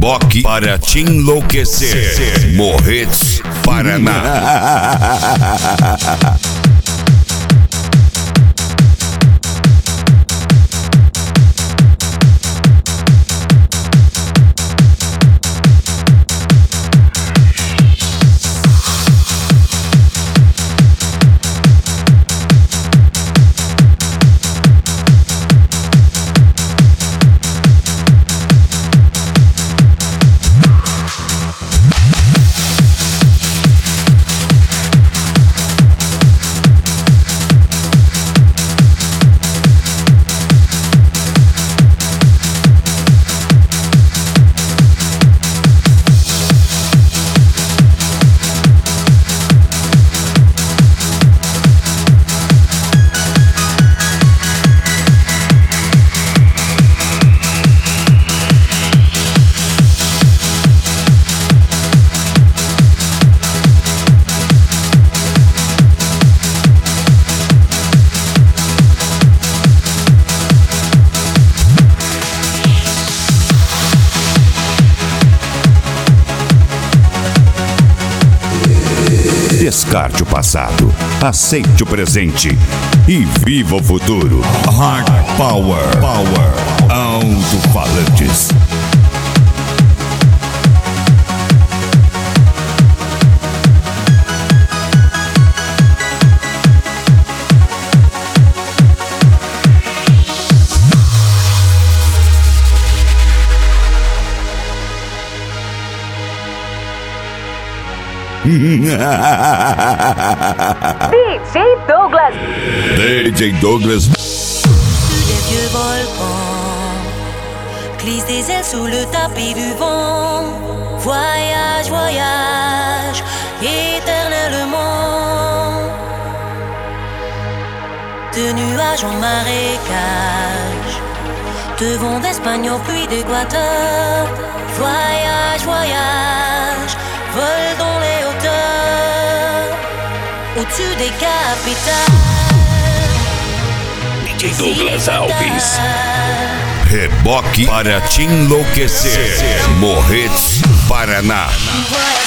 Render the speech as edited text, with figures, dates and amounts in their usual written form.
Reboque para te enlouquecer. Morretes, Paraná. Descarte o passado, aceite o presente e viva o futuro. Hard Power, Alto-Falantes. DJ Douglas. Des vieux volcans glissent des ailes sous le tapis du vent. Voyage, voyage, éternellement. De nuages en marécage, de vents d'Espagne au puits d'Équateur. Voyage, voyage, vol dans les hauteurs, au-dessus des capitales. DJ Douglas Alves. Reboque para te enlouquecer. Morretes, Paraná.